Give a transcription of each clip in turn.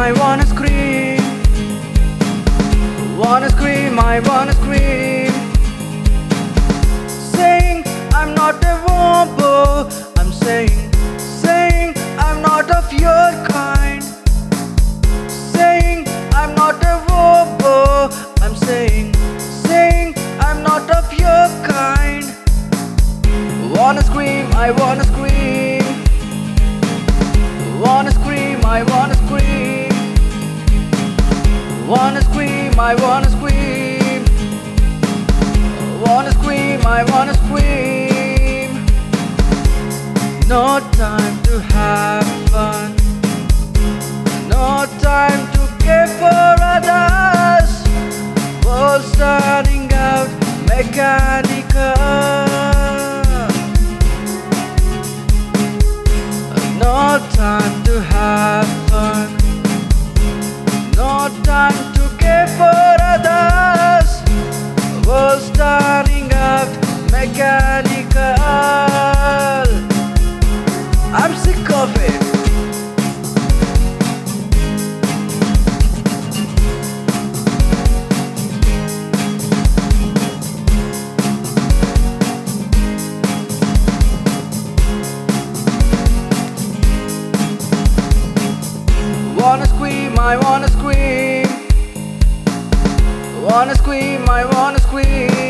I wanna scream. Wanna scream, I wanna scream. Saying I'm not a robot. I'm saying I'm not of your kind. Saying I'm not a robot. I'm saying I'm not of your kind. Wanna scream, I wanna scream. Wanna scream, I wanna scream. Wanna scream, I wanna scream. Wanna scream, I wanna scream. No time to have fun. No time to care for others. World starting out mechanical. No time to have fun. No time to care for others. World starting out mechanical. I'm sick of it. Wanna scream, I wanna scream. Wanna scream, I wanna scream.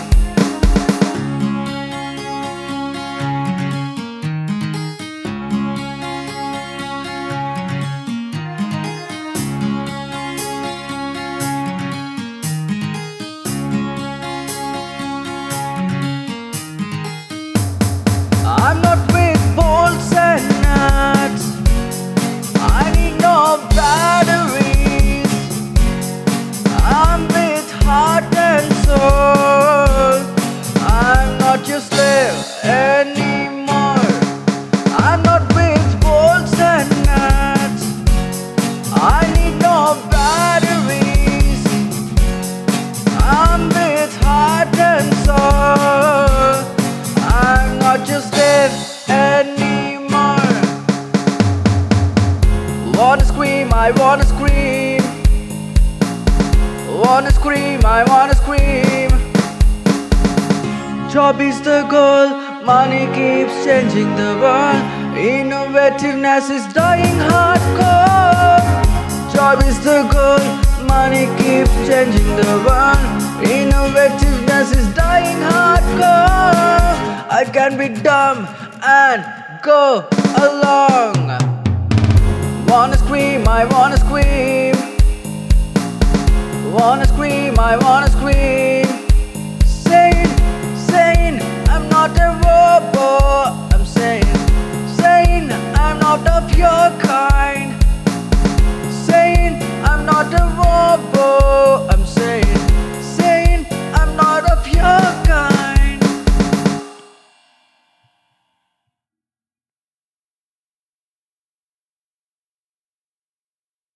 I'm not with bolts and nuts. I need no batteries. I'm with heart and soul. I'm not your slave anymore. I'm not with bolts and nuts. I need no batteries. I'm with heart and soul. I'm not your slave anymore. Wanna scream, I wanna scream. Wanna scream, I wanna scream. Job is the goal, money keeps changing the world. Innovativeness is dying hardcore. Job is the goal, money keeps changing the world. Innovativeness is dying hardcore. I can be dumb and go along. Wanna scream, I wanna scream. Wanna scream, I wanna scream. Saying I'm not a robot.